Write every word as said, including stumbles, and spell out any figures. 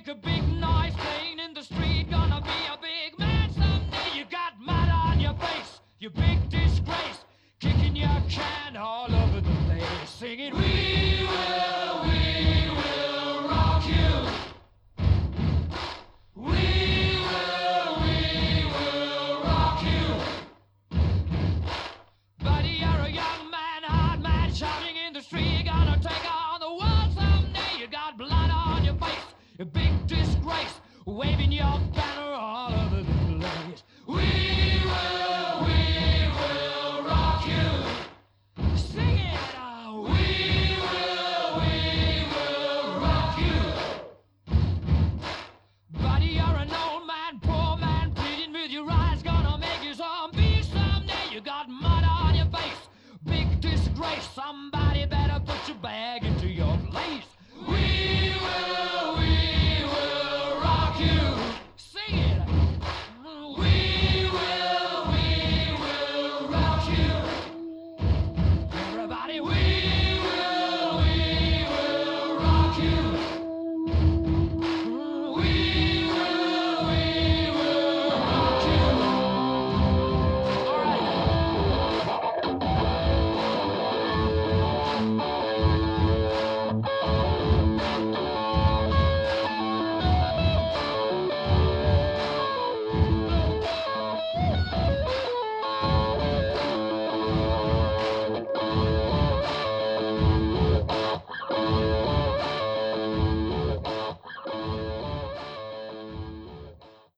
make a big noise playing in the street. Gonna be a big man someday. You got mud on your face, you big disgrace. Kicking your can all over the place, singing, we will, we will rock you. We will, we will rock you. Buddy, you're a young man, hard man, shouting in the street. Gonna take on the world someday. You got blood on your face, a big disgrace, waving your banner all over the place. We will, we will rock you. Sing it out. We will, we will rock you. Buddy, you're an old man, poor man, pleading with your eyes. Gonna make you zombie someday. You got mud on your face, big disgrace. Somebody better put your bag